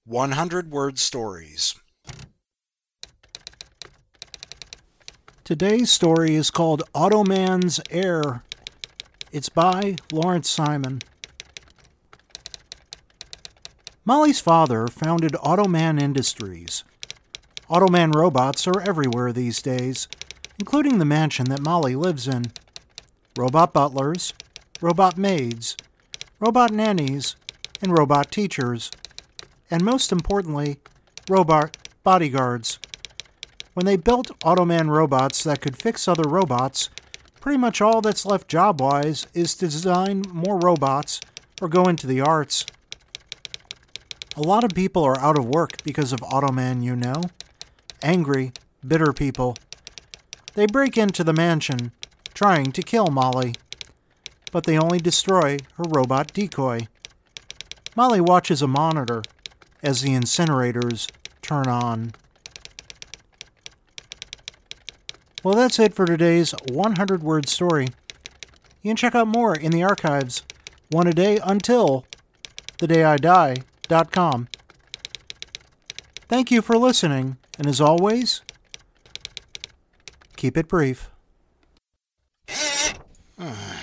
100-word stories. Today's story is called Automan's Heir. It's by Lawrence Simon. Molly's father founded Automan Industries. Automan robots are everywhere these days, including the mansion that Molly lives in. Robot butlers, robot maids, robot nannies, and robot teachers. And most importantly, robot bodyguards. When they built Automan robots that could fix other robots, pretty much all that's left job-wise is to design more robots or go into the arts. A lot of people are out of work because of Automan, you know. Angry, bitter people. They break into the mansion, trying to kill Molly. But they only destroy her robot decoy. Molly watches a monitor as the incinerators turn on. Well, that's it for today's 100-word story. You can check out more in the archives, one a day until thedayidie.com. Thank you for listening, and as always, keep it brief.